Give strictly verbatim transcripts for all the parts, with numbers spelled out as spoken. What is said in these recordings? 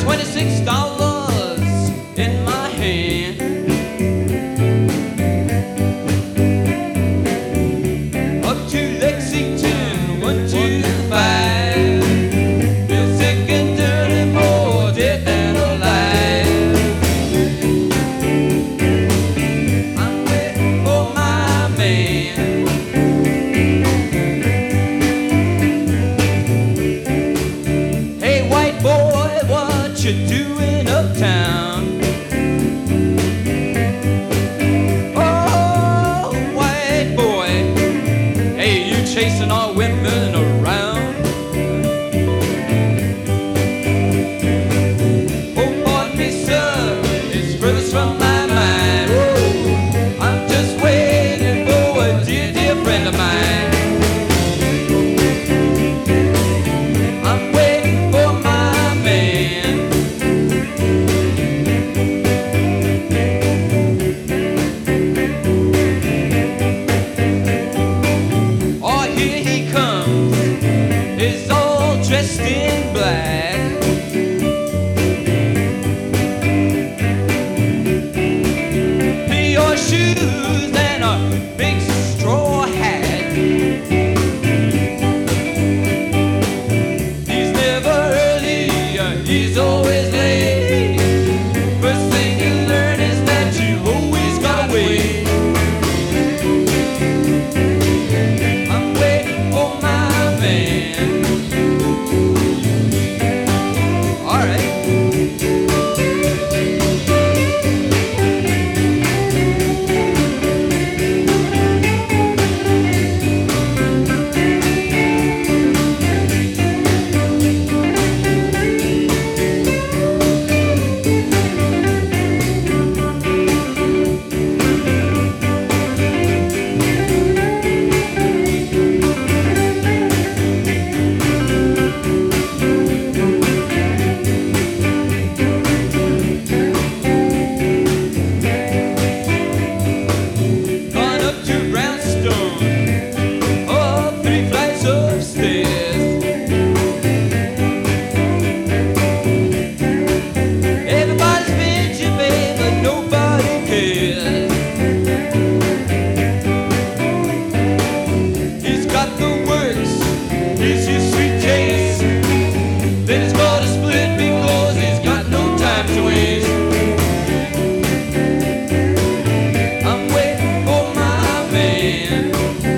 twenty-six dollars in my hand. Up to Lexington, one, two, five. Feel sick and dirty, more dead than alive. I'm waiting for my man. Hey, white boy, what you doing uptown? Oh, white boy, hey, you chasing all women around? Oh, pardon me, sir, it's furthest from my mind. Oh, I'm just waiting for a dear, dear friend of mine. I'm waiting for my man. Oh, here he comes. He's all dressed in black. Your shoes and a big straw hat. He's never early, uh, he's always late. First thing you learn is that you always gotta wait. I'm waiting for my man. All right. Gone up to Brownstone, oh, three flights of stairs. Everybody's been you, babe, but nobody cares. He's got the works, he's his sweet taste. Then it's called a split because he's got no time to waste. I'm waiting for my man.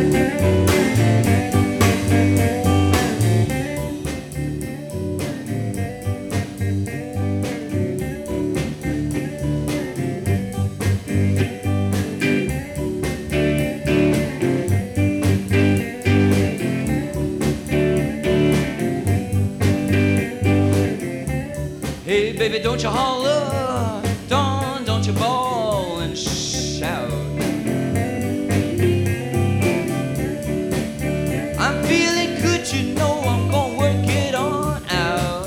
Hey, baby, don't you holler, don't, don't you bawl and shout. I'm feeling good, you know I'm gonna work it on out.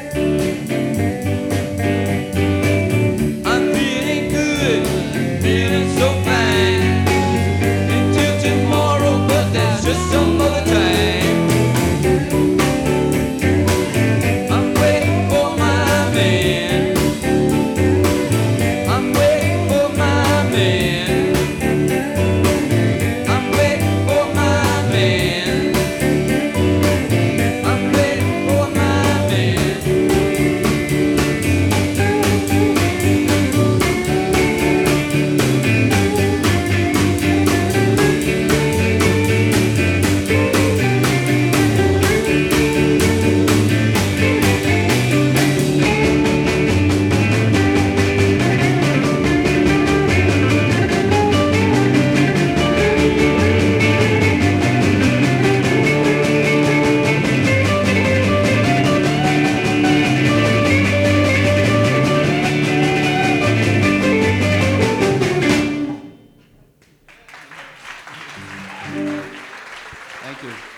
I'm feeling good, feeling so fine. Until tomorrow, but that's just some other time. I'm waiting for my man. I'm waiting for my man. I'm waiting for my man. I'm waiting for my man. Thank you.